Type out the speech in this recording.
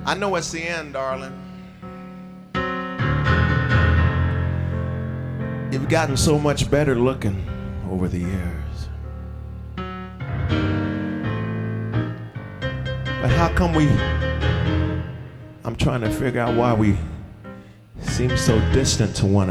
I know it's the end, darling. You've gotten so much better looking over the years. But how come I'm trying to figure out why we seem so distant to one another.